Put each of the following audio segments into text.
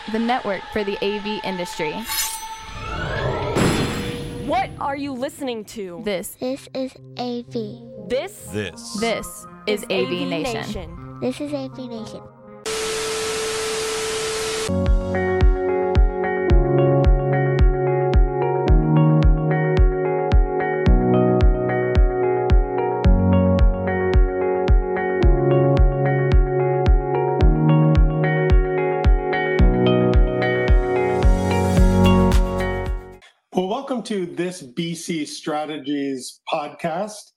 the network for the AV industry. What are you listening to? This is AV. This is AV Nation. This is AV Nation. Well, welcome to this BC Strategies podcast.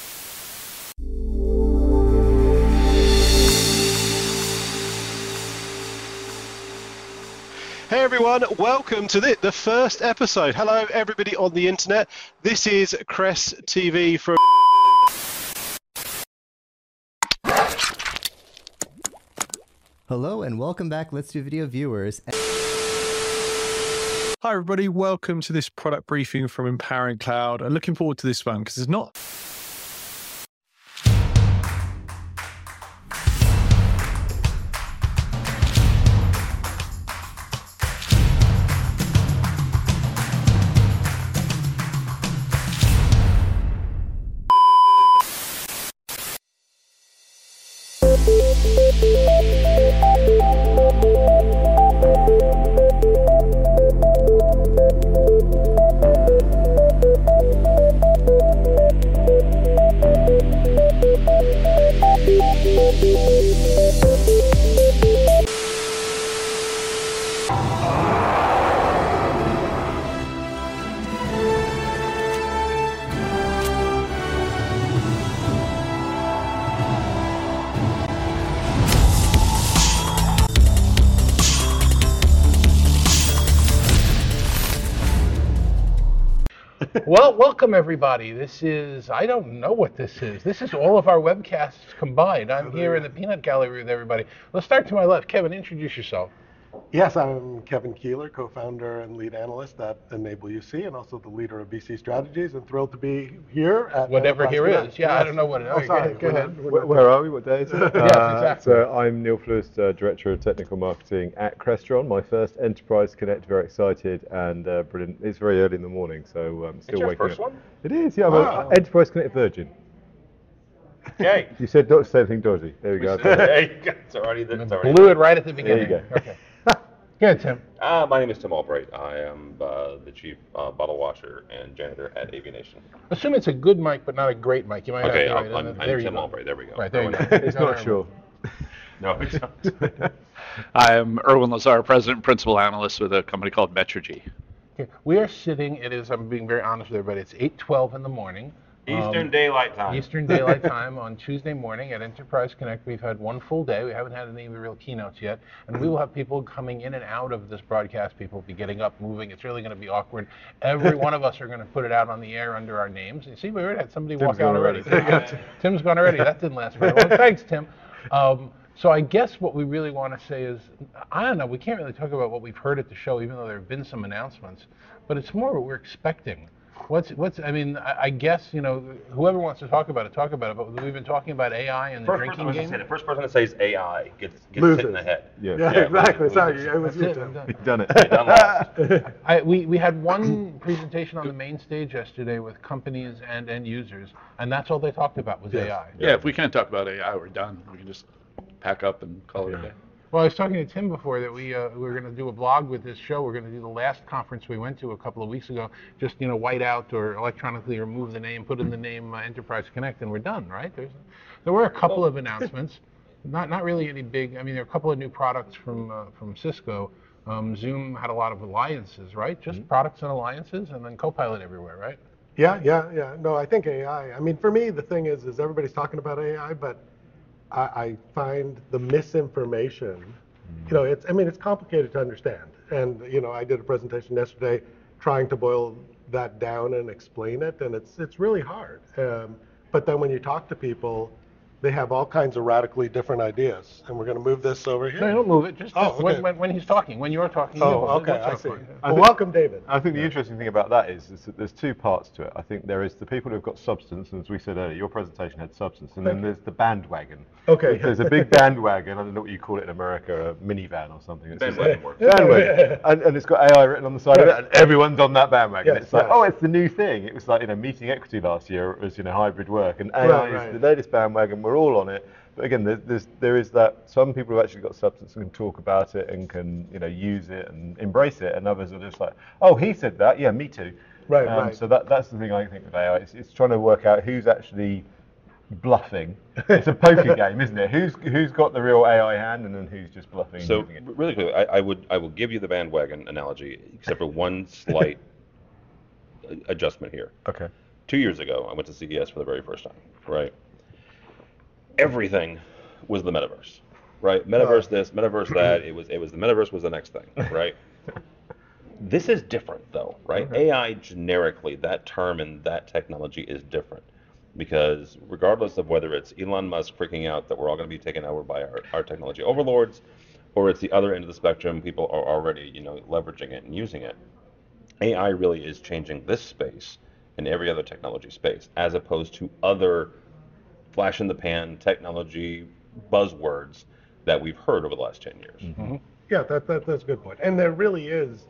Hey everyone, welcome to the first episode. Hello everybody on the internet. This is Cress TV from... Hello and welcome back, Let's Do Video viewers. Hi everybody, welcome to this product briefing from Empowering Cloud. I'm looking forward to this one because it's not... Well, welcome everybody. This is, I don't know what this is. This is all of our webcasts combined. I'm here in the Peanut Gallery with everybody. Let's start to my left. Kevin, introduce yourself. Yes, I'm Kevin Keeler, co-founder and lead analyst at Enable UC, and also the leader of BC Strategies, and thrilled to be here at whatever here Connect. is. Yeah, Yes. I don't know what it is. Oh, sorry. Go ahead. Where are we? What day is it? Yes, exactly. So I'm Neil Flewis, Director of Technical Marketing at Crestron. My first Enterprise Connect, very excited and brilliant. It's very early in the morning, so I'm still waking up. It's your first one? It is, yeah. Wow. I'm Enterprise Connect Virgin. Okay. You said don't say anything dodgy. There we go. There you go. It's already Blew it right at the beginning. There you go. Okay. Good, Tim. My name is Tim Albright. I am the chief bottle washer and janitor at AV Nation. Assume it's a good mic, but not a great mic. You might Okay, have to I'm Tim Albright. There we go. Right, there you go. It's not sure. No, it's not. I am Erwin Lazar, President and Principal Analyst with a company called Metrigy. Okay. We are sitting, it is, I'm being very honest with everybody, it's 8:12 in the morning. Eastern Daylight Time. Eastern Daylight Time on Tuesday morning at Enterprise Connect. We've had one full day. We haven't had any of the real keynotes yet. And we will have people coming in and out of this broadcast. People will be getting up, moving. It's really going to be awkward. Every one of us are going to put it out on the air under our names. You see, we already had somebody walk out already. Tim's gone already. That didn't last very long. Thanks, Tim. So I guess what we really want to say is, I don't know, we can't really talk about what we've heard at the show, even though there have been some announcements, but it's more what we're expecting. I mean, I guess, you know, whoever wants to talk about it, but we've been talking about AI and the drinking game. The first person that says AI gets hit in the head. Yeah, exactly. Sorry, I was That's Tim. You've done it. Done last. We had one presentation on the main stage yesterday with companies and end users, and that's all they talked about was AI. Yeah, if we can't talk about AI, we're done. We can just pack up and call it a day. Well, I was talking to Tim before that we were going to do a blog with this show. We're going to do the last conference we went to a couple of weeks ago. Just, you know, white out or electronically remove the name, put in the name Enterprise Connect, and we're done, right? There were a couple of announcements, not really any big. I mean, there are a couple of new products from Cisco. Zoom had a lot of alliances, right? Just products and alliances, and then Copilot everywhere, right? Yeah. No, I think AI. I mean, for me, the thing is everybody's talking about AI, but I find the misinformation, you know, it's complicated to understand. And, you know, I did a presentation yesterday trying to boil that down and explain it, and it's really hard. But then when you talk to people, they have all kinds of radically different ideas. And we're going to move this over here. No, don't move it. Just okay. when he's talking. When you're talking. Okay, I see. Well, welcome, David. I think the interesting thing about that is that there's two parts to it. I think there is the people who've got substance, and as we said earlier, your presentation had substance, and then there's the bandwagon. Okay. There's a big bandwagon. I don't know what you call it in America, a minivan or something. It's just Bandwagon like, works. bandwagon. And it's got AI written on the side of it, and everyone's on that bandwagon. Yes, It's like, yes. oh, it's the new thing. It was like, meeting equity last year. It was, hybrid work, and AI Right. is the latest bandwagon. We're all on it. But again, there is that some people have actually got substance and can talk about it and can use it and embrace it, and others are just like, oh, he said that, yeah, me too. Right, right. So that's the thing I think with AI. It's trying to work out who's actually bluffing. It's a poker game, isn't it? Who's got the real AI hand, and then who's just bluffing? So and using it? really quickly, I will give you the bandwagon analogy, except for one slight adjustment here. Okay. 2 years ago, I went to CES for the very first time, right? Everything was the metaverse, right? Metaverse this, metaverse that. It was the metaverse was the next thing, right? This is different though, right? AI generically, that term and that technology is different, because regardless of whether it's Elon Musk freaking out that we're all going to be taken over by our technology overlords, or it's the other end of the spectrum, people are already leveraging it and using it. AI really is changing this space and every other technology space, as opposed to other flash in the pan technology buzzwords that we've heard over the last 10 years. Mm-hmm. Yeah, that's a good point. And there really is,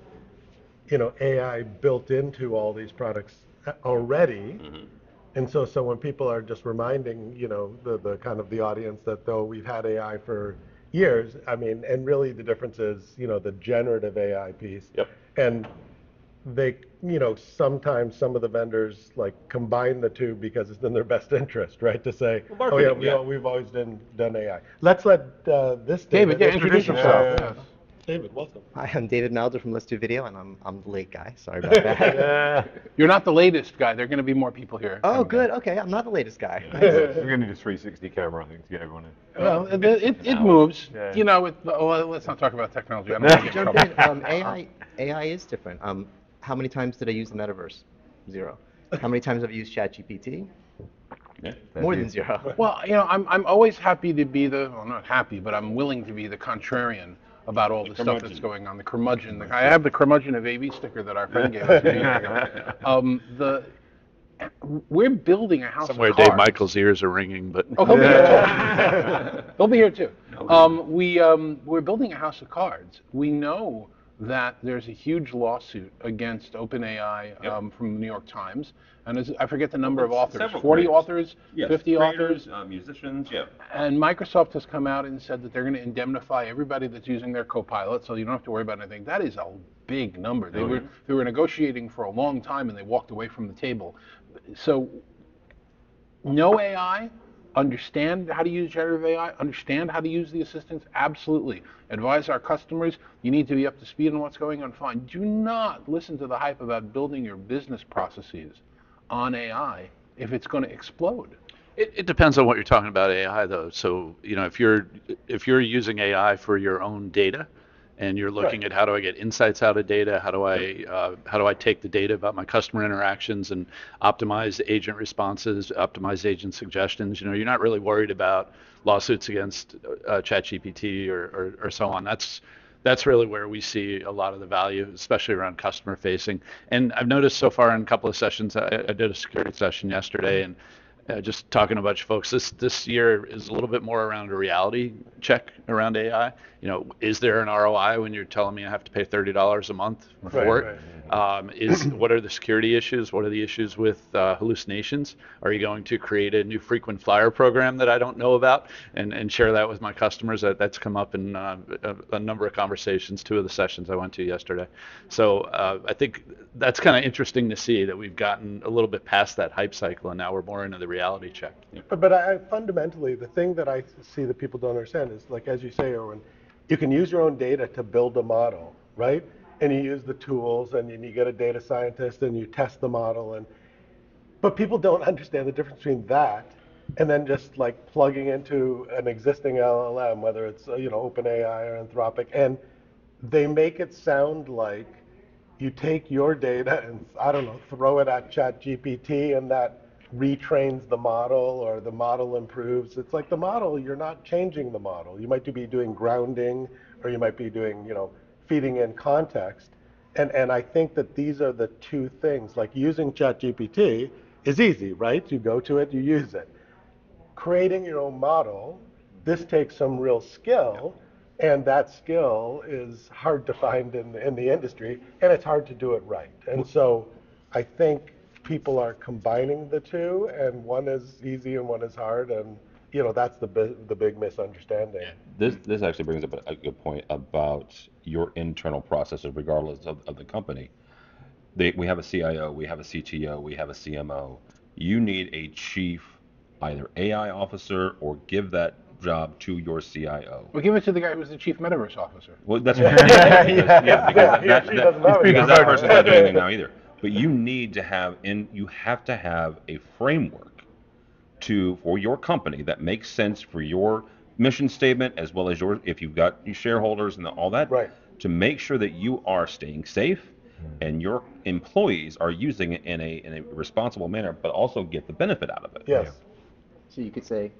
AI built into all these products already. Mm-hmm. And so when people are just reminding, the kind of the audience that though we've had AI for years, and really the difference is, the generative AI piece. Yep. And they, sometimes some of the vendors like combine the two because it's in their best interest, right? To say, Well, oh yeah, marketing, we've always done AI. Let's let this David, introduce yourself. Yes. David, welcome. Hi, I'm David Melder from Let's Do Video, and I'm the late guy. Sorry about that. You're not the latest guy. There are going to be more people here. Oh, good. Okay, I'm not the latest guy. We're going to need a 360 camera, I think, to get everyone in. Well, it moves. Yeah. Let's not talk about technology. I don't want to get in Jump trouble. in. AI is different. How many times did I use the metaverse? 0. How many times have I used ChatGPT? Yeah. More than 0. Well, I'm always happy to be not happy, but I'm willing to be the contrarian about all the stuff that's going on. The curmudgeon. I have the curmudgeon of AV sticker that our friend gave us. We're building a house Somewhere of cards. Dave Michaels' ears are ringing, but Oh, he'll be here. He'll be here too. We're building a house of cards. We know that there's a huge lawsuit against OpenAI from the New York Times, and I forget the number of authors. 40 creators. authors, Yes, 50 creators, authors. musicians, yeah. And Microsoft has come out and said that they're going to indemnify everybody that's using their Copilot, so you don't have to worry about anything. That is a big number. They were negotiating for a long time, and they walked away from the table. So, no AI. Understand how to use generative AI, understand how to use the assistants, absolutely. Advise our customers, you need to be up to speed on what's going on, fine. Do not listen to the hype about building your business processes on AI if it's going to explode. it depends on what you're talking about AI though. So if you're using AI for your own data, and you're looking at how do I get insights out of data, how do I take the data about my customer interactions and optimize agent responses, optimize agent suggestions. You're not really worried about lawsuits against ChatGPT or so on. That's really where we see a lot of the value, especially around customer facing. And I've noticed so far in a couple of sessions, I did a security session yesterday, and just talking to a bunch of folks, this year is a little bit more around a reality check around AI. Is there an ROI when you're telling me I have to pay $30 a month for it? What are the security issues? What are the issues with hallucinations? Are you going to create a new frequent flyer program that I don't know about and share that with my customers? That's come up in a number of conversations, 2 of the sessions I went to yesterday. So I think that's kind of interesting to see that we've gotten a little bit past that hype cycle, and now we're more into the reality check. But I fundamentally, the thing that I see that people don't understand is, like, as you say, Erwin, you can use your own data to build a model, right? And you use the tools, and you get a data scientist, and you test the model, but people don't understand the difference between that and then just like plugging into an existing LLM, whether it's OpenAI or Anthropic, and they make it sound like you take your data and, I don't know, throw it at ChatGPT, and that retrains the model, or the model improves. It's like the model, you're not changing the model. You might be doing grounding, or you might be doing, feeding in context. And I think that these are the 2 things. Like, using ChatGPT is easy, right? You go to it, you use it. Creating your own model This takes some real skill, and that skill is hard to find in the industry, and it's hard to do it right. And so I think people are combining the two, and one is easy and one is hard, and that's the big misunderstanding. This actually brings up a good point about your internal processes, regardless of the company. We have a CIO, we have a CTO, we have a CMO. You need a chief, either AI officer, or give that job to your CIO. Well, give it to the guy who's the chief metaverse officer. Well, that's right. Because that person's not doing anything now either. But you need to have a framework for your company that makes sense for your mission statement, as well as if you've got your shareholders and all that, right, to make sure that you are staying safe and your employees are using it in a responsible manner, but also get the benefit out of it. Yes. So you could say,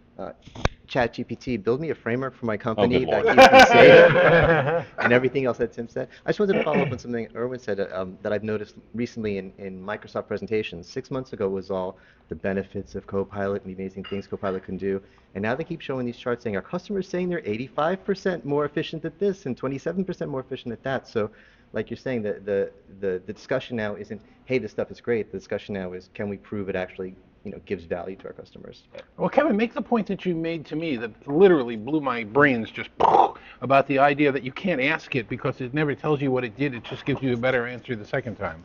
ChatGPT, build me a framework for my company that keeps me safe, and everything else that Tim said. I just wanted to follow up on something Erwin said that I've noticed recently in Microsoft presentations. 6 months ago was all the benefits of Copilot and the amazing things Copilot can do, and now they keep showing these charts saying our customers saying they're 85% more efficient at this and 27% more efficient at that. So, like you're saying, the discussion now isn't, hey, this stuff is great. The discussion now is, can we prove it actually gives value to our customers? Well, Kevin, make the point that you made to me that literally blew my brains just about the idea that you can't ask it because it never tells you what it did. It just gives you a better answer the second time.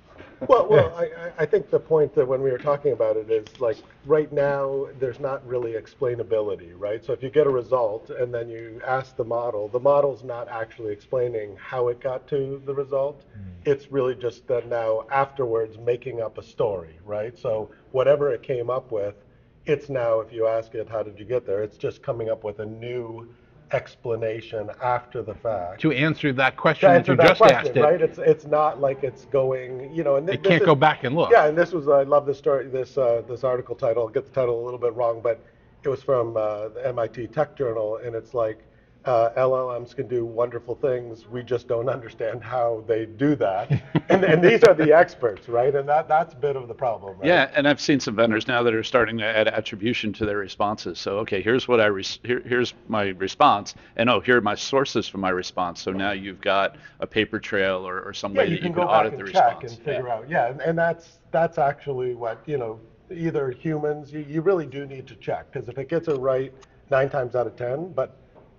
Well, I think the point that when we were talking about it is, like, right now there's not really explainability, right? So if you get a result and then you ask the model's not actually explaining how it got to the result. It's really just that now afterwards making up a story, right? So whatever it came up with, it's now, if you ask it, how did you get there? It's just coming up with a new explanation after the fact to answer that question that you just asked it. Right? It's not like it's going, and it can't go back and look. Yeah, and this was, I love this story, this article title. I'll get the title a little bit wrong, but it was from the MIT Tech Journal, and it's like, LLMs can do wonderful things. We just don't understand how they do that. and these are the experts, right? And that's a bit of the problem, right? Yeah, and I've seen some vendors now that are starting to add attribution to their responses. So, okay, here's what here's my response, and here are my sources for my response. So now you've got a paper trail or some way that you can audit the response. And figure out, and that's actually what, either humans, you really do need to check, because if it gets it right 9 times out of 10, but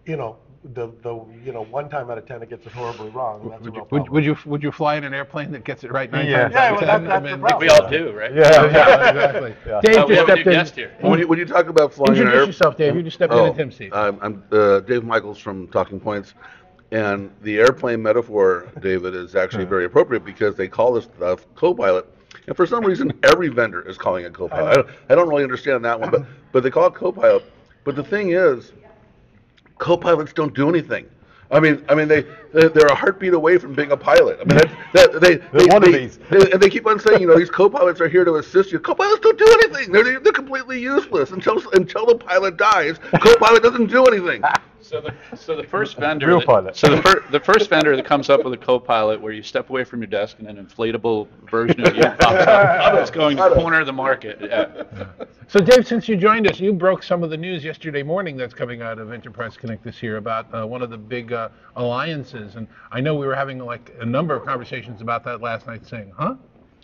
the 1 time out of 10 it gets it horribly wrong. That's a real problem. Would you fly in an airplane that gets it right 9 times out of 10? That's the problem. We all do, right? Yeah, exactly. Yeah. Dave just stepped in. Guest here. When you talk about flying in an airplane, introduce yourself, Dave. You just stepped in Tim's seat. I'm Dave Michaels from Talking Points, and the airplane metaphor, David, is actually very appropriate because they call this stuff Copilot. And for some reason, every vendor is calling it Copilot. I don't really understand that one, but they call it Copilot. But the thing is, Copilots don't do anything. I mean, they're a heartbeat away from being a pilot. I mean, they're one of these. And they keep on saying, these copilots are here to assist you. Copilots don't do anything. They're completely useless until the pilot dies. Copilot doesn't do anything. So the first vendor, the first vendor that comes up with a Copilot where you step away from your desk and an inflatable version of you pops up, it's going to corner the market. Yeah. So Dave, since you joined us, you broke some of the news yesterday morning that's coming out of Enterprise Connect this year about one of the big alliances, and I know we were having like a number of conversations about that last night, saying, huh?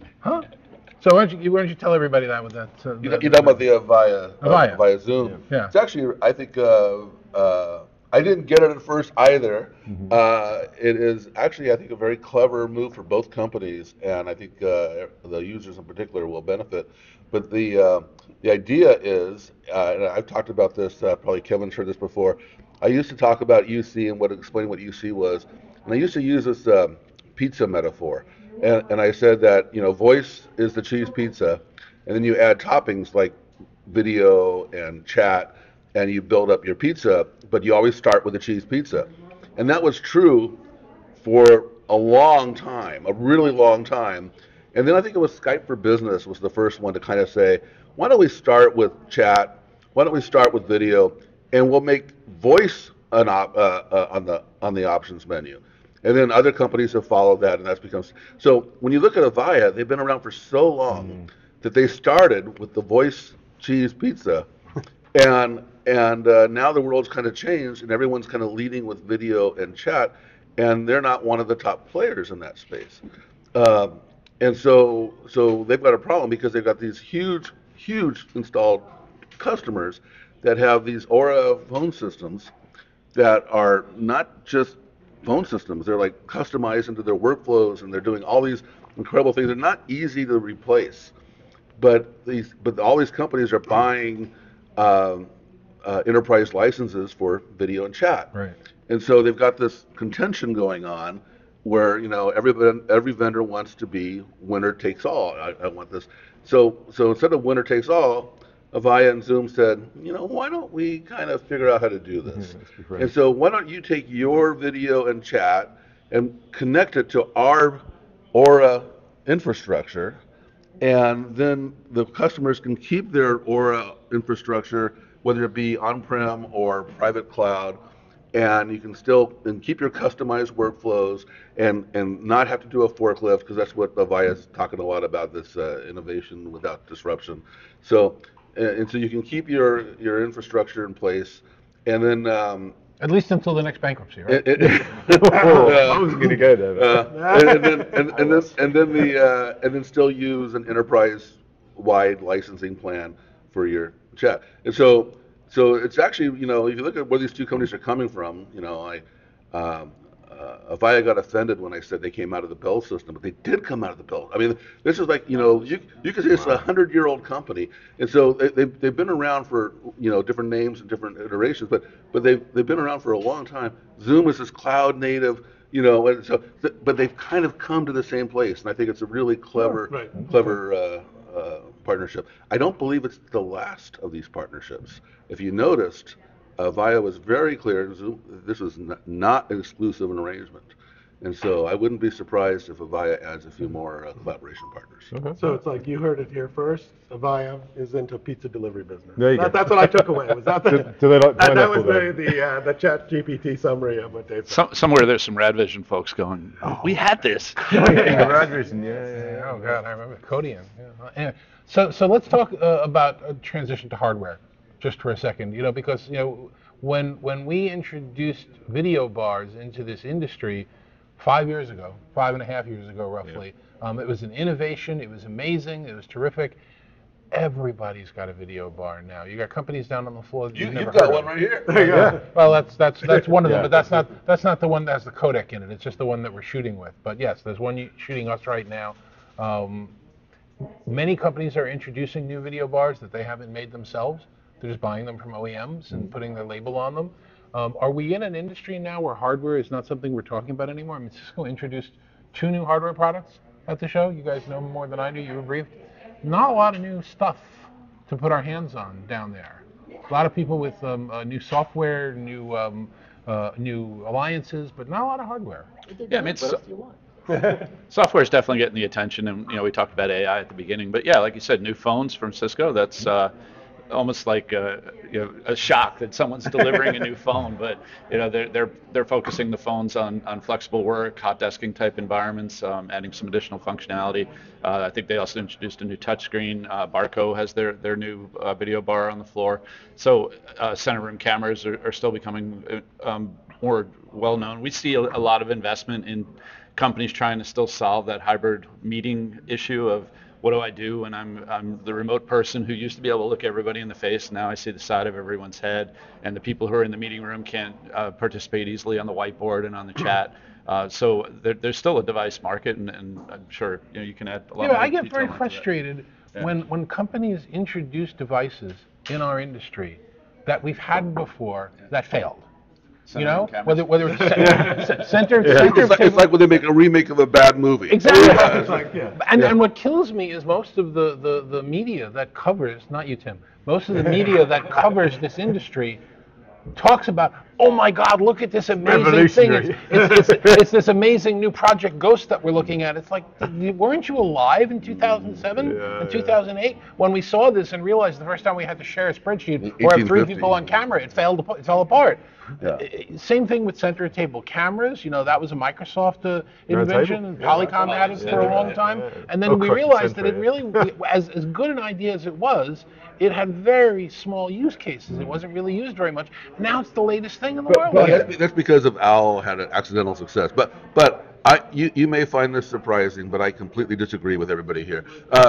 So why don't you tell everybody that with that? You're talking about the via Zoom. Yeah. It's actually, I think, I didn't get it at first either. It is actually, I think, a very clever move for both companies, and I think the users in particular will benefit. But the idea is, and I've talked about this, probably Kevin's heard this before, I used to talk about UC and explain what UC was, and I used to use this pizza metaphor. And I said that, voice is the cheese pizza, and then you add toppings like video and chat, and you build up your pizza, but you always start with a cheese pizza. And that was true for a long time, a really long time. And then I think it was Skype for Business was the first one to kind of say, why don't we start with chat? Why don't we start with video? And we'll make voice on the options menu. And then other companies have followed that, and that's become... So when you look at Avaya, they've been around for so long that they started with the voice cheese pizza, And now the world's kind of changed, and everyone's kind of leading with video and chat, and they're not one of the top players in that space. And so they've got a problem because they've got these huge installed customers that have these Aura phone systems that are not just phone systems. They're like customized into their workflows, and they're doing all these incredible things. They're not easy to replace, but all these companies are buying enterprise licenses for video and chat. Right. And so they've got this contention going on where every vendor wants to be winner takes all. I want this. So instead of winner takes all, Avaya and Zoom said, why don't we kind of figure out how to do this? And so why don't you take your video and chat and connect it to our Aura infrastructure, and then the customers can keep their Aura infrastructure, whether it be on-prem or private cloud, and you can still keep your customized workflows and not have to do a forklift, because that's what Avaya is talking a lot about, this innovation without disruption. So you can keep your infrastructure in place, and then at least until the next bankruptcy, right? I was going to go there. And then still use an enterprise-wide licensing plan for your chat. And so it's actually, if you look at where these two companies are coming from, Avaya got offended when I said they came out of the Bell system, but they did come out of the Bell. I mean, this is like, you could say it's a 100-year-old company, and so they've been around for, different names and different iterations, but they've been around for a long time. Zoom is this cloud native, and so, but they've kind of come to the same place, and I think it's a really clever partnership. I don't believe it's the last of these partnerships. If you noticed, Avaya was very clear, this was not an exclusive arrangement. And so I wouldn't be surprised if Avaya adds a few more collaboration partners. So it's like you heard it here first. Avaya is into pizza delivery business. There you go. That's what I took away. Was that the, do they like that was pineapple, the Chat GPT summary of what Dave said. Somewhere there's some Radvision folks going, we had this. Radvision, yeah. Oh, God, I remember Kodian. Yeah. Anyway, so let's talk about transition to hardware just for a second, because, when we introduced video bars into this industry 5.5 years ago, roughly, it was an innovation. It was amazing. It was terrific. Everybody's got a video bar now. You got companies down on the floor that you've never got heard one of. right here. Yeah. Well, that's one of them, but that's not the one that has the codec in it. It's just the one that we're shooting with. But yes, there's one shooting us right now. Many companies are introducing new video bars that they haven't made themselves. They're just buying them from OEMs and putting their label on them. Are we in an industry now where hardware is not something we're talking about anymore? I mean, Cisco introduced 2 new hardware products at the show. You guys know more than I do. You were briefed. Not a lot of new stuff to put our hands on down there. A lot of people with new software, new alliances, but not a lot of hardware. Yeah, I mean, software is definitely getting the attention, and we talked about AI at the beginning, but yeah, like you said, new phones from Cisco. That's almost like a shock that someone's delivering a new phone, but they're focusing the phones on flexible work, hot desking type environments, adding some additional functionality. I think they also introduced a new touchscreen. Barco has their new video bar on the floor. So center room cameras are still becoming more well known. We see a lot of investment in companies trying to still solve that hybrid meeting issue of, what do I do when I'm the remote person who used to be able to look everybody in the face? Now I see the side of everyone's head, and the people who are in the meeting room can't participate easily on the whiteboard and on the chat. So there's still a device market, and I'm sure you can add a lot. I get very frustrated when companies introduce devices in our industry that we've had before that failed. Whether it's center. It's like when they make a remake of a bad movie. Exactly. And what kills me is most of the media that covers, not you, Tim, most of the media that covers this industry talks about, oh my God, look at this amazing thing. It's this amazing new Project Ghost that we're looking at. It's like, weren't you alive in 2007 and 2008 when we saw this and realized the first time we had to share a spreadsheet or have 3 people on camera, it fell apart. Yeah. Same thing with center table cameras. That was a Microsoft invention, and Polycom had it for a long time. And then we realized that it really, as good an idea as it was, it had very small use cases. It wasn't really used very much. Now it's the latest thing in the world. But that's because of Owl had an accidental success. But you may find this surprising, but I completely disagree with everybody here.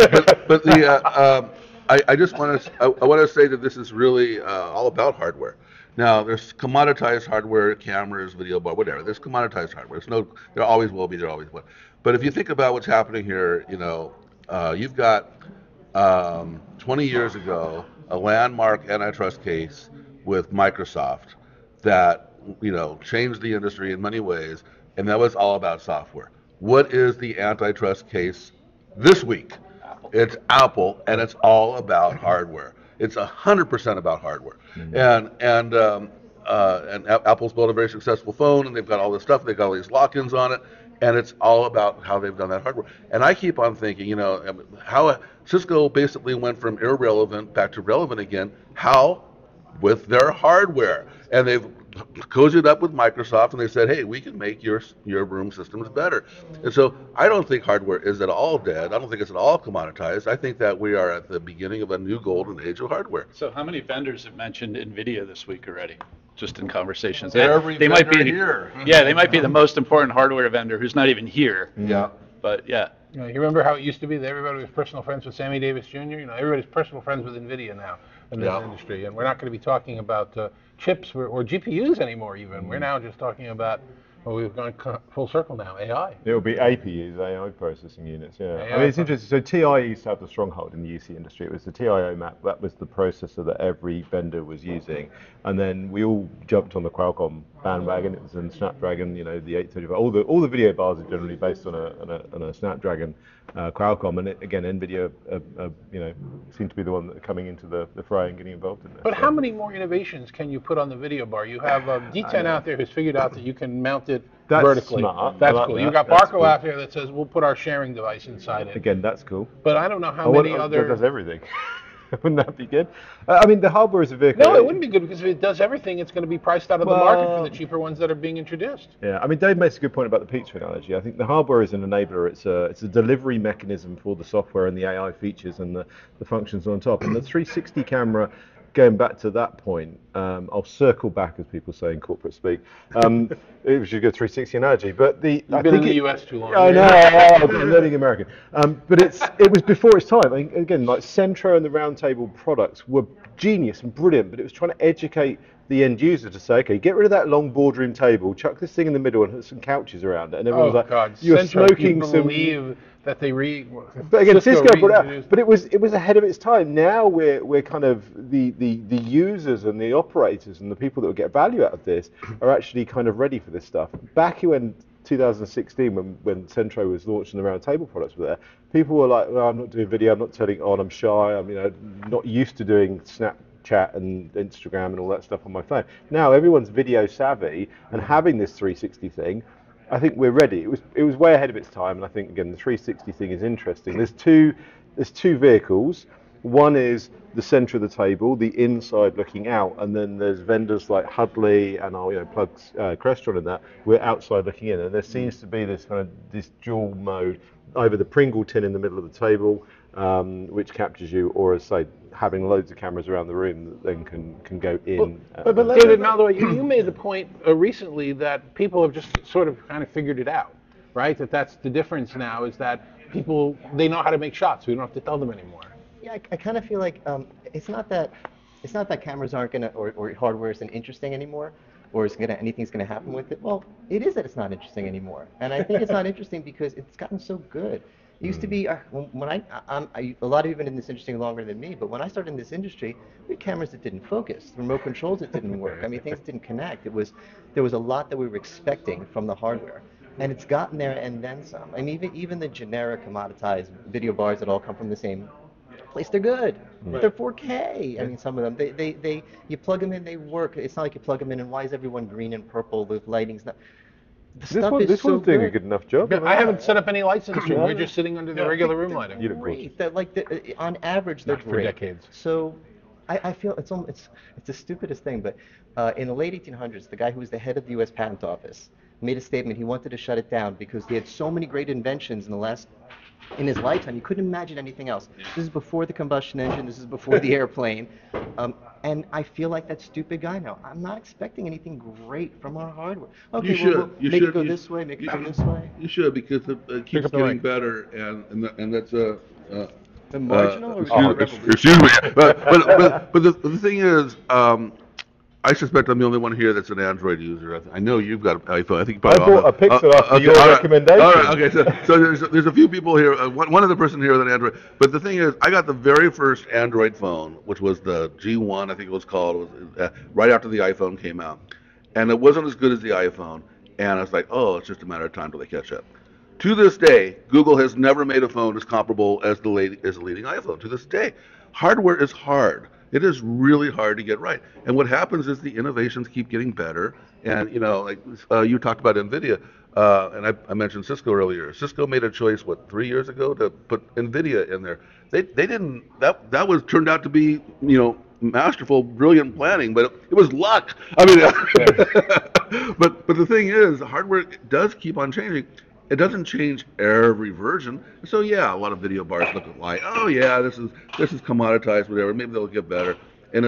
I just want to say that this is really all about hardware. Now, there's commoditized hardware, cameras, video bar, whatever. There's commoditized hardware. There always will be. There always will. But if you think about what's happening here, you've got 20 years ago a landmark antitrust case with Microsoft that changed the industry in many ways, and that was all about software. What is the antitrust case this week? It's Apple, and it's all about hardware. It's 100% about hardware. And Apple's built a very successful phone, and they've got all this stuff. They've got all these lock-ins on it, and it's all about how they've done that hardware. And I keep on thinking, how Cisco basically went from irrelevant back to relevant again. How? With their hardware. And they've cozied up with Microsoft, and they said, hey, we can make your room systems better. And so I don't think hardware is at all dead. I don't think it's at all commoditized. I think that we are at the beginning of a new golden age of hardware. So how many vendors have mentioned NVIDIA this week already, just in conversations? They might be here. Yeah, they might be the most important hardware vendor who's not even here. Yeah. But yeah. You remember how it used to be that everybody was personal friends with Sammy Davis Jr.? Everybody's personal friends with NVIDIA now in this industry. And we're not going to be talking about chips or GPUs anymore even. We're now just talking about, we've gone full circle now, AI. It'll be APUs, AI processing units, yeah. It's interesting. So TI used to have the stronghold in the UC industry. It was the TIO map. That was the processor that every vendor was using. And then we all jumped on the Qualcomm bandwagon. It was in Snapdragon, the 835. All the video bars are generally based on a Snapdragon Qualcomm. And again, NVIDIA, seem to be the one that are coming into the fray and getting involved in this. But how many more innovations can you put on the video bar? You have D10 out there who's figured out that you can mount it vertically. Smart. That's like cool. that. You've got Barco out there that says we'll put our sharing device inside it. Again, that's cool. But I don't know how many other. That does everything. Wouldn't that be good? I mean, the hardware is a vehicle. No, it wouldn't be good because if it does everything, it's going to be priced out of the market for the cheaper ones that are being introduced. Yeah, I mean, Dave makes a good point about the pizza analogy. I think the hardware is an enabler. It's a delivery mechanism for the software and the AI features and the functions on top. And the 360 camera, going back to that point, I'll circle back, as people say in corporate speak. It was a good 360 analogy, but You've been in the US too long. I know, I'm learning American. But it was before its time. I mean, again, like Centro and the Roundtable products were genius and brilliant, but it was trying to educate the end user to say, okay, get rid of that long boardroom table, chuck this thing in the middle and put some couches around it. And everyone was like, God. you're Centro, smoking can you some... believe that they But again, Cisco brought out, but it was ahead of its time. Now we're kind of the users and the operators and the people that will get value out of this are actually kind of ready for this stuff. Back in 2016, when Centro was launched and the Roundtable products were there, people were like, well, I'm not doing video, I'm not turning it on, I'm shy, I'm not used to doing Snapchat and Instagram and all that stuff on my phone. Now everyone's video savvy and having this 360 thing. I think we're ready. It was way ahead of its time, and I think again the 360 thing is interesting. There's two vehicles. One is the center of the table, the inside looking out, and then there's vendors like Huddly and I'll plug Crestron in that. We're outside looking in, and there seems to be this dual mode, either the Pringle tin in the middle of the table, which captures you, or as I say, having loads of cameras around the room that then can go in. But David Maldoy, you made the point recently that people have just sort of kind of figured it out, right? That's the difference now, is that people, they know how to make shots. We don't have to tell them anymore. Yeah, I kind of feel like it's not that cameras aren't gonna or hardware isn't interesting anymore, or anything's gonna happen with it. Well, it is that it's not interesting anymore, and I think it's not interesting because it's gotten so good. It used to be, when a lot of you have been in this industry longer than me, but when I started in this industry, we had cameras that didn't focus, remote controls that didn't work. I mean, things didn't connect. There was a lot that we were expecting from the hardware, and it's gotten there and then some. I mean, even the generic commoditized video bars that all come from the same workplace. They're good. Right. They're 4K. I mean, some of them. They you plug them in, they work. It's not like you plug them in and why is everyone green and purple? The lighting's not. This one's doing a good enough job. I haven't set up any lights in this room. We're just sitting under the regular room lighting. They're great. On average, they're For great. decades. So I feel it's the stupidest thing, but in the late 1800s, the guy who was the head of the U.S. Patent Office made a statement. He wanted to shut it down because he had so many great inventions in his lifetime. He couldn't imagine anything else. This is before the combustion engine. This is before the airplane. And I feel like that stupid guy now. I'm not expecting anything great from our hardware. Okay, You make should. it go this way, make it go this way. You should, because it keeps getting better, and that's a. The marginal or excuse me. But the thing is, I suspect I'm the only one here that's an Android user. I know you've got an iPhone. I think you I bought a Pixel after your recommendation. All right, okay. So there's a few people here. One other person here with an Android. But the thing is, I got the very first Android phone, which was the G1, I think it was called. It was right after the iPhone came out, and it wasn't as good as the iPhone. And I was like, oh, it's just a matter of time till they catch up. To this day, Google has never made a phone as comparable as the leading iPhone. To this day, hardware is hard. It is really hard to get right. And what happens is the innovations keep getting better. And, like you talked about NVIDIA, and I mentioned Cisco earlier. Cisco made a choice, 3 years ago, to put NVIDIA in there. They didn't, that turned out to be, masterful, brilliant planning, but it was luck. I mean, but the thing is, hardware does keep on changing. It doesn't change every version. So yeah, a lot of video bars look like, oh yeah, this is commoditized, whatever. Maybe they'll get better. And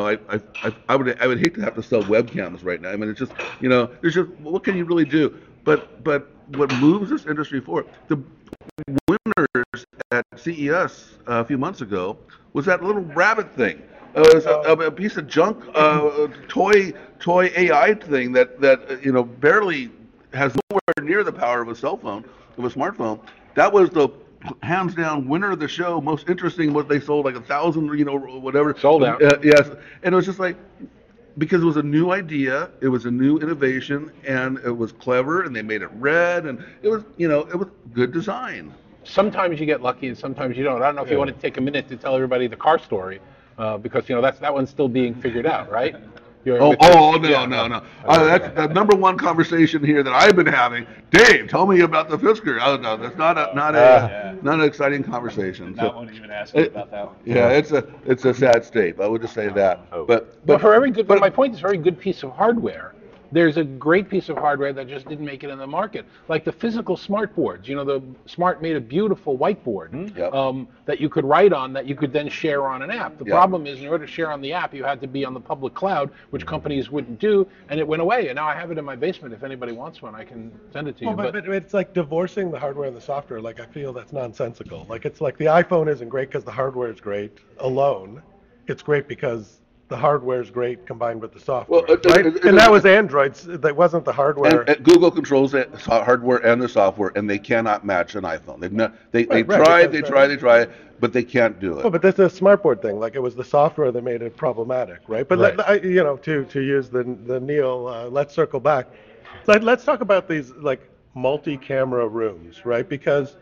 I would hate to have to sell webcams right now. I mean, it's just there's just what can you really do? But what moves this industry forward, the winners at CES a few months ago was that little rabbit thing. It was a piece of junk toy AI thing that barely has nowhere near the power of a cell phone, of a smartphone. That was the hands down winner of the show. Most interesting was they sold like 1,000, whatever. Sold out. Yes, and it was just like, because it was a new idea, it was a new innovation, and it was clever, and they made it red, and it was good design. Sometimes you get lucky, and sometimes you don't. I don't know if you want to take a minute to tell everybody the car story, because that one's still being figured out, right? No. That's the number one conversation here that I've been having. Dave, tell me about the Fisker. Oh no, that's not an exciting conversation. I won't even ask you about that one. Yeah, it's a sad state. I would just say that. But for every good, my point is, very good piece of hardware, there's a great piece of hardware that just didn't make it in the market, like the physical smart boards. The Smart made a beautiful whiteboard that you could write on, that you could then share on an app. The problem is, in order to share on the app, you had to be on the public cloud, which companies wouldn't do, and it went away. And now I have it in my basement. If anybody wants one, I can send it to you. But it's like divorcing the hardware and the software. Like, I feel that's nonsensical. Like, it's like the iPhone isn't great because the hardware is great alone. It's great because the hardware is great combined with the software, right? And that was Androids. That wasn't the hardware. And Google controls the hardware and the software, and they cannot match an iPhone. They try, but they can't do it. Well, but that's a smartboard thing. Like, it was the software that made it problematic, right? But to use the Neil, let's circle back. Let's talk about these like multi-camera rooms, right? Because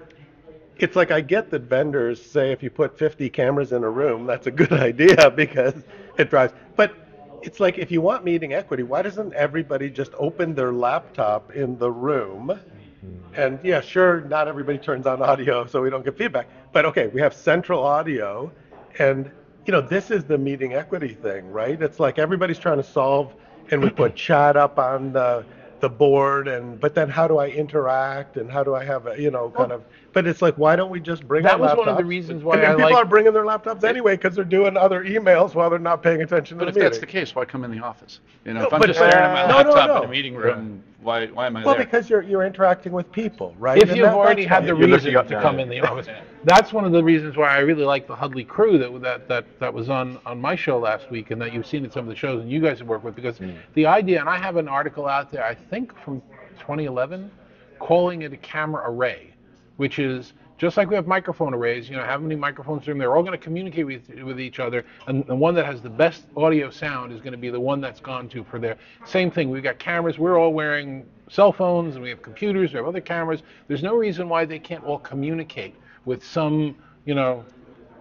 it's like, I get that vendors say if you put 50 cameras in a room, that's a good idea because it drives. But it's like, if you want meeting equity, why doesn't everybody just open their laptop in the room? And yeah, sure, not everybody turns on audio, so we don't get feedback. But okay, we have central audio, and this is the meeting equity thing, right? It's like everybody's trying to solve, and we put chat up on the board, but then how do I interact, and how do I have but it's like, why don't we just bring our laptops? That was one of the reasons why people are bringing their laptops anyway, because they're doing other emails while they're not paying attention to the meeting. But if that's the case, why come in the office? If I'm just staring at my laptop in a meeting room, why am I there? Well, because you're interacting with people, right? If you've already had the reason to come in the office. That's one of the reasons why I really like the Hudley crew that was on my show last week, and that you've seen in some of the shows and you guys have worked with, because the idea, and I have an article out there, I think from 2011, calling it a camera array, which is just like we have microphone arrays, how many microphones in the room, they're all going to communicate with each other, and the one that has the best audio sound is going to be the one that's gone to for their same thing. We've got cameras, we're all wearing cell phones, and we have computers, we have other cameras. There's no reason why they can't all communicate with some,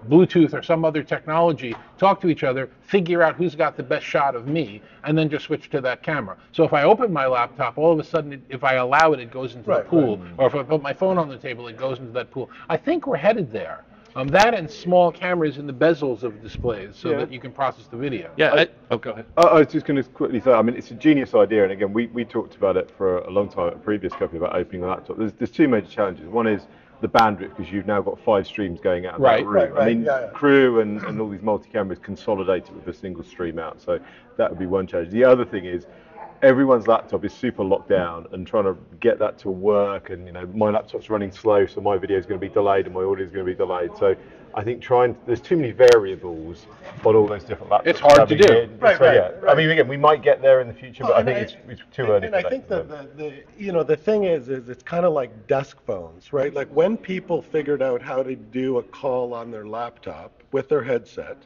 Bluetooth or some other technology, talk to each other, figure out who's got the best shot of me, and then just switch to that camera. So if I open my laptop, all of a sudden, if I allow it, it goes into the pool. Or if I put my phone on the table, it goes into that pool. I think we're headed there. That and small cameras in the bezels of displays so that you can process the video. Yeah. Go ahead. I was just going to quickly say, I mean, it's a genius idea, and again, we talked about it for a long time at a previous company about opening a laptop. There's two major challenges. One is the bandwidth, because you've now got 5 streams going out of that room. I mean, Crew and all these multi-cameras consolidated with a single stream out, so that would be one challenge. The other thing is, everyone's laptop is super locked down, and trying to get that to work, and my laptop's running slow, so my video is going to be delayed and my audio is going to be delayed. So I think there's too many variables on all those different laptops. It's hard to do. I mean, again, we might get there in the future, but I think it's too early. And I think the thing is it's kind of like desk phones, right? Like when people figured out how to do a call on their laptop with their headset,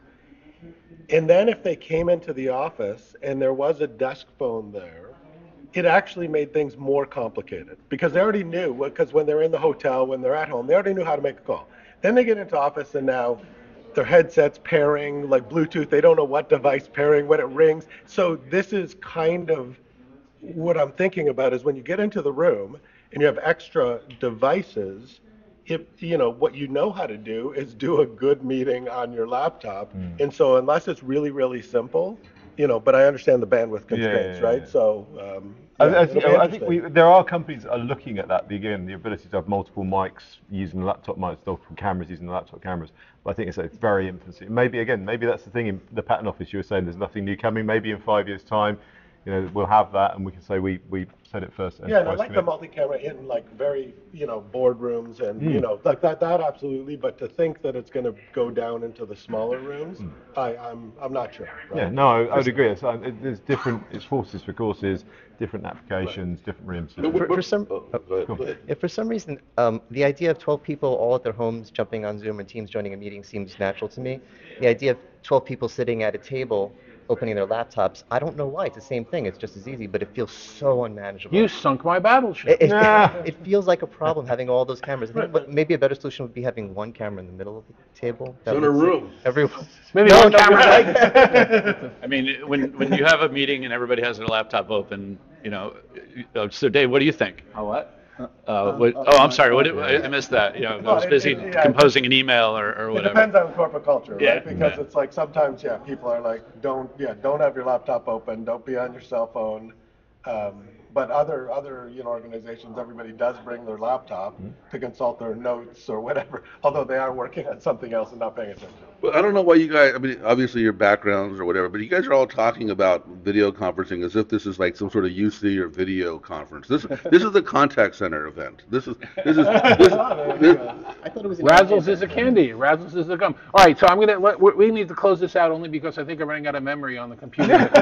and then if they came into the office and there was a desk phone there, it actually made things more complicated because they already knew, because when they're in the hotel, when they're at home, they already knew how to make a call. Then they get into office and now their headset's pairing, like Bluetooth, they don't know what device pairing, when it rings. So this is kind of what I'm thinking about is when you get into the room and you have extra devices, if what you know how to do is do a good meeting on your laptop. And so unless it's really, really simple, but I understand the bandwidth constraints, right? So I think there are companies that are looking at that, again, the ability to have multiple mics using the laptop mics, multiple cameras using the laptop cameras. But I think it's very infancy. Maybe that's the thing in the patent office. You were saying there's nothing new coming. Maybe in 5 years' time, we'll have that, and we can say we said it first. Yeah, and I like the multi-camera in like very, boardrooms and, like that absolutely. But to think that it's going to go down into the smaller rooms, I'm not sure. Right? Yeah, no, I would agree. There's different, it's horses for courses, different applications, different rooms. For some reason, the idea of 12 people all at their homes jumping on Zoom or Teams joining a meeting seems natural to me. The idea of 12 people sitting at a table opening their laptops, I don't know why. It's the same thing. It's just as easy, but it feels so unmanageable. You sunk my battleship. It feels like a problem having all those cameras. I think maybe a better solution would be having one camera in the middle of the table. So in a room. Everyone. Maybe one camera. I mean, when you have a meeting and everybody has their laptop open, so Dave, what do you think? What? I'm sorry. I missed that. I was busy composing an email or whatever. It depends on corporate culture, right? Because it's like sometimes, people are like, don't have your laptop open, don't be on your cell phone. But other organizations, everybody does bring their laptop to consult their notes or whatever, although they are working on something else and not paying attention. Well, I don't know why you guys, I mean, obviously your backgrounds or whatever, but you guys are all talking about video conferencing as if this is like some sort of UC or video conference. This is a contact center event. I thought it was Razzles is a candy. Razzles is a gum. All right, so we need to close this out only because I think I'm running out of memory on the computer.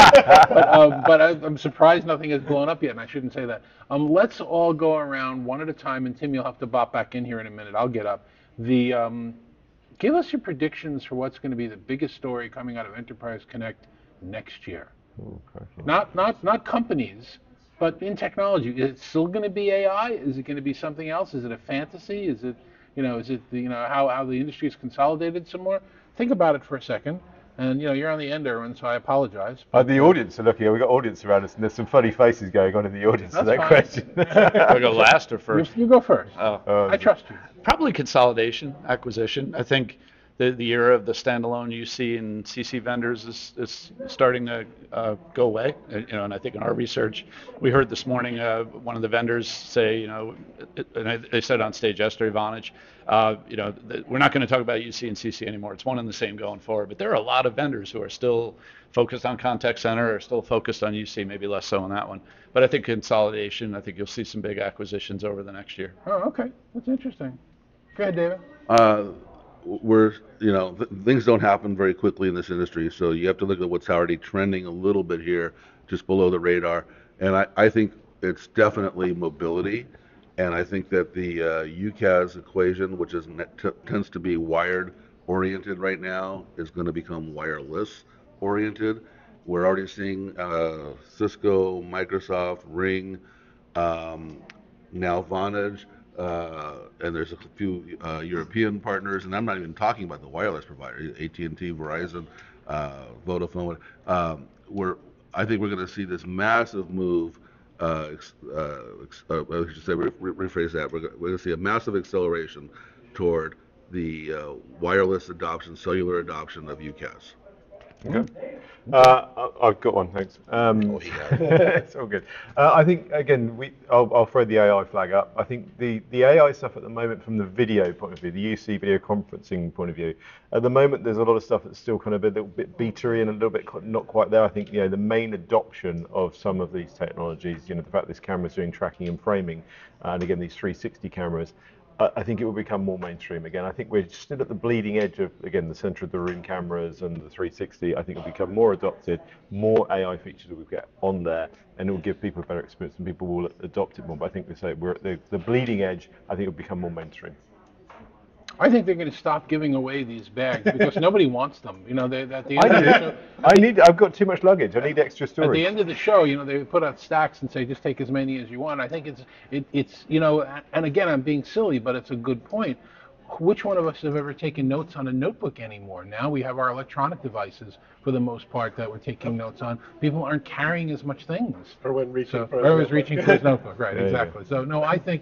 But I'm surprised nothing has blown up yet, and I shouldn't say that. Let's all go around one at a time, and Tim, you'll have to bop back in here in a minute. I'll get up. Give us your predictions for what's going to be the biggest story coming out of Enterprise Connect next year. Not companies, but in technology. Is it still going to be AI? Is it going to be something else? Is it a fantasy? Is it how the industry is consolidated some more? Think about it for a second. And you're on the end, Erwin, so I apologize. The audience are looking. We've got audience around us, and there's some funny faces going on in the audience to that question. I go last or first? You go first. I trust you. Probably consolidation, acquisition. I think the era of the standalone UC and CC vendors is starting to go away. And I think in our research, we heard this morning one of the vendors say, and they said on stage yesterday, Vonage, we're not going to talk about UC and CC anymore. It's one and the same going forward. But there are a lot of vendors who are still focused on contact center or still focused on UC, maybe less so on that one. But I think consolidation, I think you'll see some big acquisitions over the next year. Oh, okay. That's interesting. Go ahead, David. Things don't happen very quickly in this industry, so you have to look at what's already trending a little bit here, just below the radar. And I think it's definitely mobility, and I think that the UCaaS equation, which tends to be wired oriented right now, is going to become wireless oriented. We're already seeing Cisco, Microsoft, Ring, now Vonage and there's a few European partners, and I'm not even talking about the wireless provider, AT&T, Verizon, Vodafone. I think we're going to see this massive move. I should say, rephrase that. We're going to see a massive acceleration toward the wireless adoption, cellular adoption of UCaaS. Okay. I've got one, thanks. It's all good. I think, again, I'll throw the AI flag up. I think the AI stuff at the moment from the video point of view, the UC video conferencing point of view, at the moment there's a lot of stuff that's still kind of a little bit beta-y and a little bit not quite there. I think, the main adoption of some of these technologies, the fact this camera's doing tracking and framing, and again, these 360 cameras, I think it will become more mainstream again. I think we're still at the bleeding edge of, again, the center of the room cameras and the 360. I think it will become more adopted, more AI features will get on there, and it will give people a better experience and people will adopt it more. But I think we're at the bleeding edge. I think it will become more mainstream. I think they're going to stop giving away these bags because nobody wants them. At the end of the show, I've got too much luggage. I need extra storage. At the end of the show, they put out stacks and say just take as many as you want. I think it's and again, I'm being silly, but it's a good point. Which one of us have ever taken notes on a notebook anymore? Now we have our electronic devices for the most part that we're taking notes on. People aren't carrying as much things. Or when reaching for his notebook, right? Yeah, exactly. Yeah. So no, I think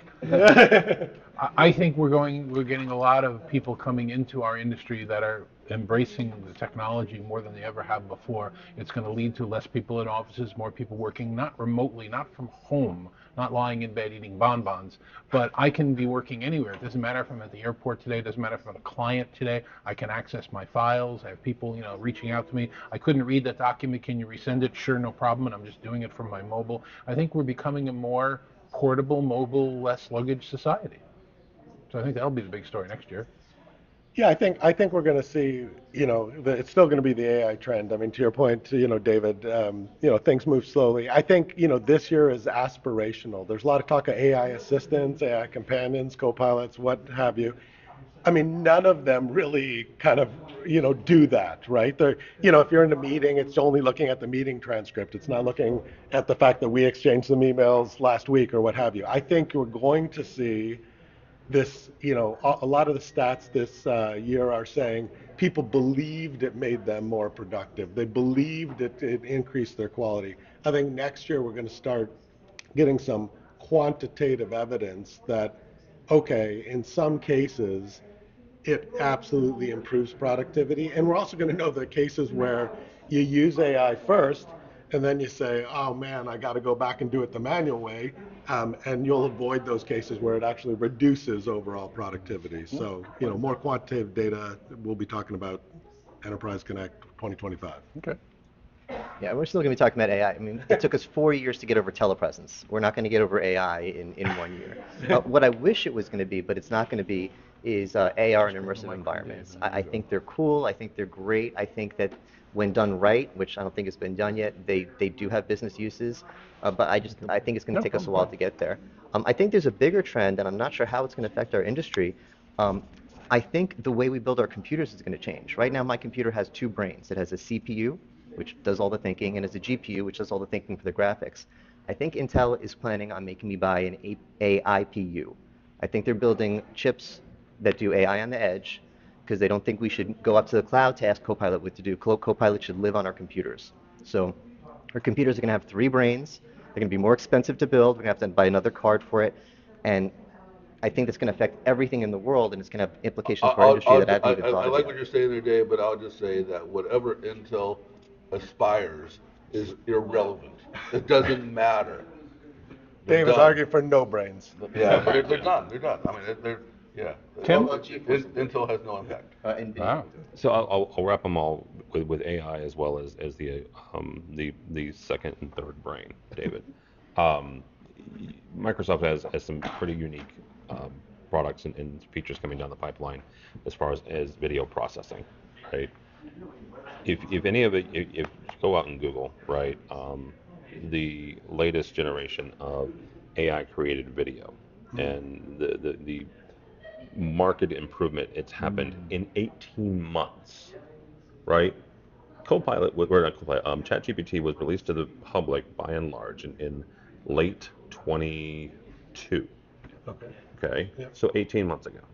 we're getting a lot of people coming into our industry that are embracing the technology more than they ever have before. It's going to lead to less people in offices, more people working not remotely, not from home, not lying in bed eating bonbons, but I can be working anywhere. It doesn't matter if I'm at the airport today, it doesn't matter if I'm a client today. I can access my files. I have people, reaching out to me. I couldn't read that document. Can you resend it? Sure, no problem. And I'm just doing it from my mobile. I think we're becoming a more portable, mobile, less luggage society. So I think that'll be the big story next year. Yeah, I think we're going to see, it's still going to be the AI trend. I mean, to your point, David, things move slowly. I think, this year is aspirational. There's a lot of talk of AI assistants, AI companions, co-pilots, what have you. I mean, none of them really kind of, do that, right? They're, if you're in a meeting, it's only looking at the meeting transcript. It's not looking at the fact that we exchanged some emails last week or what have you. I think we're going to see this, a lot of the stats this year are saying people believed it made them more productive. They believed it increased their quality. I think next year we're going to start getting some quantitative evidence that, okay, in some cases, it absolutely improves productivity. And we're also going to know the cases where you use AI first, and then you say, oh man, I got to go back and do it the manual way. And you'll avoid those cases where it actually reduces overall productivity. So, more quantitative data, we'll be talking about Enterprise Connect 2025. Okay. Yeah, we're still going to be talking about AI. I mean, it took us 4 years to get over telepresence. We're not going to get over AI in 1 year. What I wish it was going to be, but it's not going to be, is AR and immersive environments. I think they're cool. I think they're great. I think that when done right, which I don't think has been done yet, they do have business uses. But I think it's going to take us a while to get there. I think there's a bigger trend, and I'm not sure how it's going to affect our industry. I think the way we build our computers is going to change. Right now, my computer has two brains. It has a CPU, which does all the thinking, and has a GPU, which does all the thinking for the graphics. I think Intel is planning on making me buy an AIPU. I think they're building chips that do AI on the edge, because they don't think we should go up to the cloud to ask Copilot what to do. Copilot should live on our computers. So our computers are going to have 3 brains. They're going to be more expensive to build. We're going to have to buy another card for it. And I think that's going to affect everything in the world, and it's going to have implications for our industry that I haven't even thought I of like yet. what you're saying there, Dave, but I'll just say that whatever Intel aspires is irrelevant. It doesn't matter. Dave is arguing for no brains. Yeah, they're done. They're done. I mean, yeah. Tim? Intel has no impact. Wow. So I'll wrap them all with AI as well as the second and third brain, David. Microsoft has some pretty unique products and features coming down the pipeline as far as video processing, right? If any of it, if you go out and Google, right, the latest generation of AI created video and the market improvement, it's happened in 18 months, right? ChatGPT was released to the public by and large in late 22, Okay. Yep. So 18 months ago.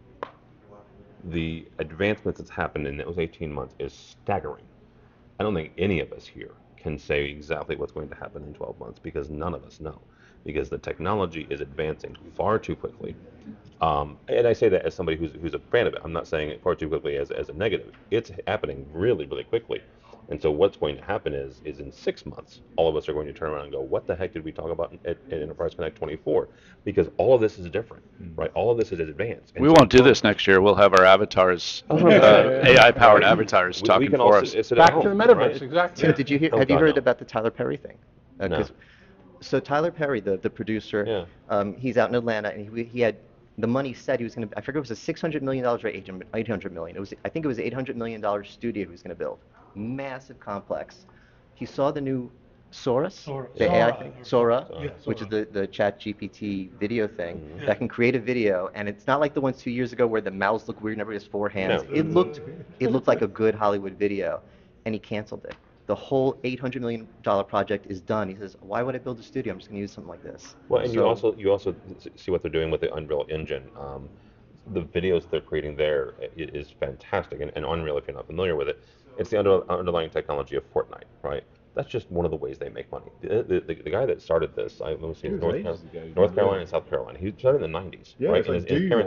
The advancements that's happened in those 18 months is staggering. I don't think any of us here can say exactly what's going to happen in 12 months because none of us know. Because the technology is advancing far too quickly. And I say that as somebody who's a fan of it. I'm not saying it far too quickly as a negative. It's happening really, really quickly. And so what's going to happen is in 6 months, all of us are going to turn around and go, what the heck did we talk about at Enterprise Connect 24? Because all of this is different, right? All of this is advanced. And we won't do this next year. We'll have our avatars, AI-powered avatars talking for us. Back to the metaverse, exactly. So did you hear? Have you heard about the Tyler Perry thing? No. So Tyler Perry, the producer, he's out in Atlanta, and he had the money said he was going to. I forget it was a $600 million or $800 million. I think it was $800 million studio he was going to build. Massive complex. He saw the new Sora, the AI thing, Sora, which is the Chat GPT video thing that can create a video, and it's not like the ones 2 years ago where the mouths look weird and everybody has 4 hands. No. It looked like a good Hollywood video, and he canceled it. The whole $800 million project is done. He says, "Why would I build a studio? I'm just going to use something like this." Well, and you also see what they're doing with the Unreal Engine. The videos they're creating there is fantastic, and Unreal, if you're not familiar with it, it's the underlying technology of Fortnite, right? That's just one of the ways they make money. The guy that started this, let me see, North Carolina and South Carolina. He started in the 90s, right? In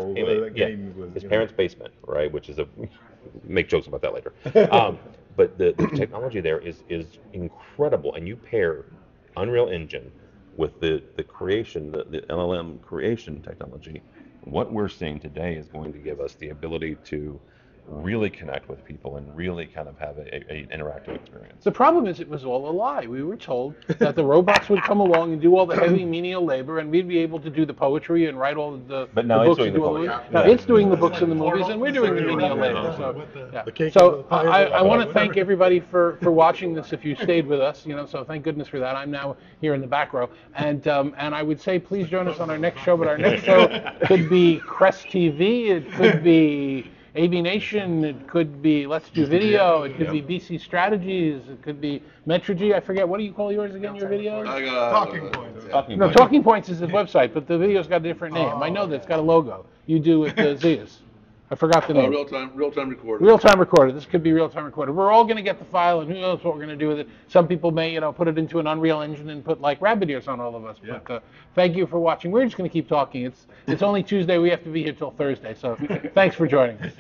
his parents' basement, right? Which is make jokes about that later. But the technology there is incredible, and you pair Unreal Engine with the creation, the LLM creation technology. What we're seeing today is going to give us the ability to really connect with people and really kind of have an interactive experience. The problem is it was all a lie. We were told that the robots would come along and do all the heavy menial labor, and we'd be able to do the poetry and write all the But now the it's books doing the and poetry. Now it's doing the books and the movies, and we're doing the menial labor. So I want to thank everybody for watching this. If you stayed with us, so thank goodness for that. I'm now here in the back row, and I would say please join us on our next show. But our next show could be Crest TV. It could be AV Nation, it could be Let's Do Video, it could be BC Strategies, it could be Metrigy. I forget, what do you call yours again, your videos? Talking Points. No, Talking Points is the website, but the video's got a different name. I know that it's got a logo. You do with Zeus. I forgot the name. Real-time recorder. Real-time recorder. This could be real-time recorder. We're all going to get the file, and who knows what we're going to do with it. Some people may, put it into an Unreal Engine and put like rabbit ears on all of us. Yeah. But thank you for watching. We're just going to keep talking. It's only Tuesday. We have to be here till Thursday. So thanks for joining us.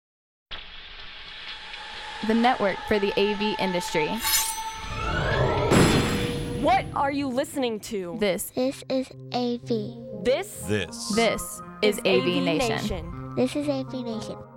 The network for the AV industry. What are you listening to? This is AV. This is AV Nation. This is AV Nation.